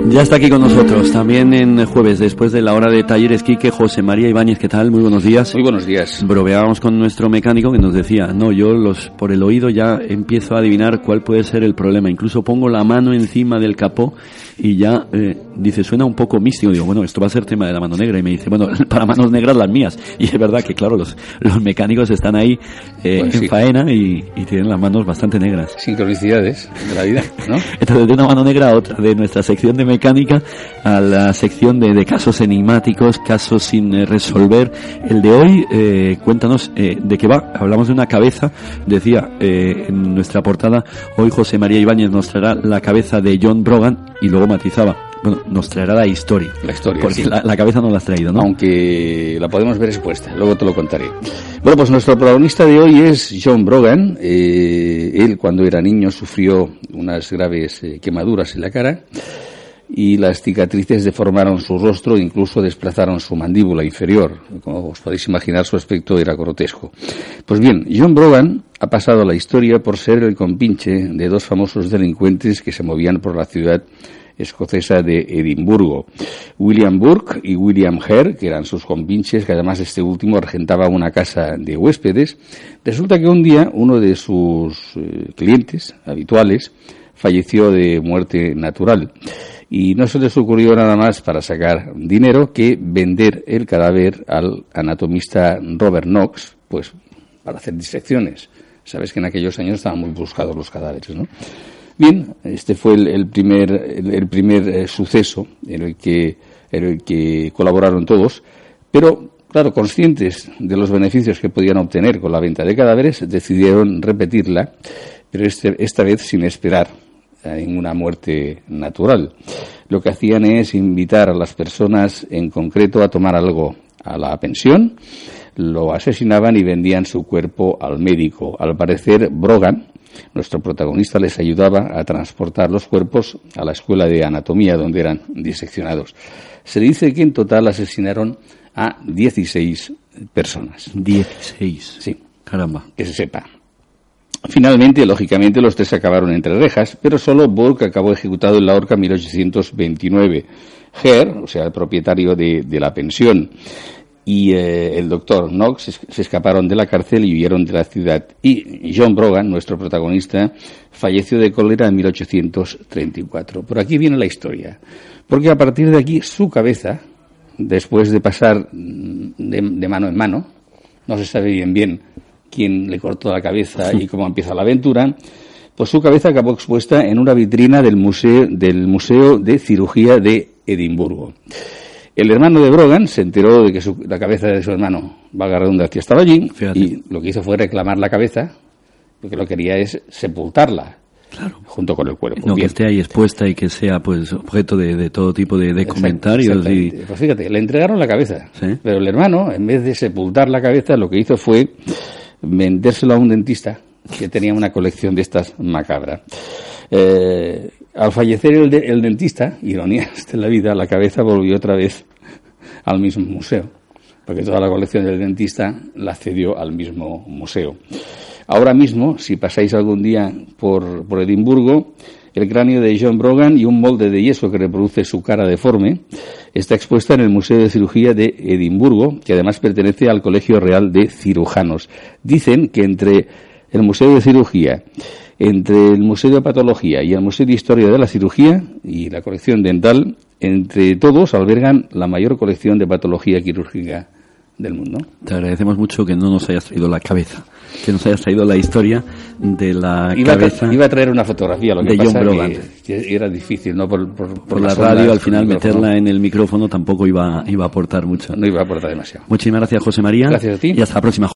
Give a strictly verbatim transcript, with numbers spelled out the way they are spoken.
Ya está aquí con nosotros, también en jueves, después de la hora de Talleres Quique, José María Ibáñez. ¿Qué tal? Muy buenos días. Muy buenos días. Bromeábamos con nuestro mecánico que nos decía, no, yo los por el oído ya empiezo a adivinar cuál puede ser el problema. Incluso pongo la mano encima del capó y ya, eh, dice, suena un poco místico. Digo, bueno, esto va a ser tema de la mano negra. Y me dice, bueno, para manos negras las mías. Y es verdad que, claro, los, los mecánicos están ahí eh, pues en sí. faena y, y tienen las manos bastante negras. Sincronicidades de la vida, ¿no? Entonces, de una mano negra a otra, de nuestra sección de mecánica a la sección de, de casos enigmáticos, casos sin eh, resolver. El de hoy, eh, cuéntanos eh, de qué va. Hablamos de una cabeza, decía eh, en nuestra portada, hoy José María Ibáñez nos traerá la cabeza de John Brogan y luego matizaba, bueno, nos traerá la historia. La historia, porque sí. la, la cabeza no la has traído, ¿no? Aunque la podemos ver expuesta, luego te lo contaré. Bueno, pues nuestro protagonista de hoy es John Brogan. Eh, él, cuando era niño, sufrió unas graves eh, quemaduras en la cara y las cicatrices deformaron su rostro e incluso desplazaron su mandíbula inferior. Como os podéis imaginar, su aspecto era grotesco. Pues bien, John Brogan ha pasado a la historia por ser el compinche de dos famosos delincuentes que se movían por la ciudad escocesa de Edimburgo, William Burke y William Hare, que eran sus compinches, que además este último regentaba una casa de huéspedes. Resulta que un día uno de sus eh, clientes habituales falleció de muerte natural y no se les ocurrió nada más para sacar dinero que vender el cadáver al anatomista Robert Knox, pues para hacer disecciones. Sabes que en aquellos años estaban muy buscados los cadáveres, ¿no? Bien, este fue el, el primer, el, el primer eh, suceso en el que, en el que colaboraron todos, pero claro, conscientes de los beneficios que podían obtener con la venta de cadáveres, decidieron repetirla, pero este, esta vez sin esperar a ninguna muerte natural. Lo que hacían es invitar a las personas en concreto a tomar algo a la pensión, lo asesinaban y vendían su cuerpo al médico. Al parecer, Brogan, nuestro protagonista, les ayudaba a transportar los cuerpos a la escuela de anatomía donde eran diseccionados. Se dice que en total asesinaron a dieciséis personas. dieciséis. Sí. Caramba. Que se sepa. Finalmente, lógicamente, los tres acabaron entre rejas, pero solo Burke acabó ejecutado en la horca en mil ochocientos veintinueve. Hare, o sea, el propietario de, de la pensión, y eh, el doctor Knox se escaparon de la cárcel y huyeron de la ciudad. Y John Brogan, nuestro protagonista, falleció de cólera en mil ochocientos treinta y cuatro. Por aquí viene la historia, porque a partir de aquí su cabeza, después de pasar de, de mano en mano, no se sabe bien bien quién le cortó la cabeza y cómo empieza la aventura, pues su cabeza acabó expuesta en una vitrina del museo, del Museo de Cirugía de Edimburgo. El hermano de Brogan se enteró de que su, la cabeza de su hermano, valga la redundancia, estaba allí. Fíjate. Y lo que hizo fue reclamar la cabeza, porque lo que quería es sepultarla. Claro. Junto con el cuerpo. No, bien. Que esté ahí expuesta y que sea pues objeto de, de todo tipo de, de comentarios. Y... Pues fíjate, le entregaron la cabeza, ¿sí? Pero el hermano, en vez de sepultar la cabeza, lo que hizo fue vendérselo a un dentista que tenía una colección de estas macabras. Eh, al fallecer el, de, el dentista, ironías de la vida, la cabeza volvió otra vez al mismo museo, porque toda la colección del dentista la cedió al mismo museo. Ahora mismo, si pasáis algún día por, por Edimburgo, el cráneo de John Brogan y un molde de yeso que reproduce su cara deforme está expuesta en el Museo de Cirugía de Edimburgo, que además pertenece al Colegio Real de Cirujanos. Dicen que entre el Museo de Cirugía, entre el Museo de Patología y el Museo de Historia de la Cirugía y la colección dental, entre todos albergan la mayor colección de patología quirúrgica del mundo. Te agradecemos mucho que no nos hayas traído la cabeza, que nos hayas traído la historia de la iba cabeza. A tra- iba a traer una fotografía, lo que de pasa John Brogan. Que, que era difícil, ¿no? Por, por, por, por la radio, al final meterla en el micrófono tampoco iba, iba a aportar mucho. No iba a aportar demasiado. Muchísimas gracias, José María. Gracias a ti. Y hasta la próxima.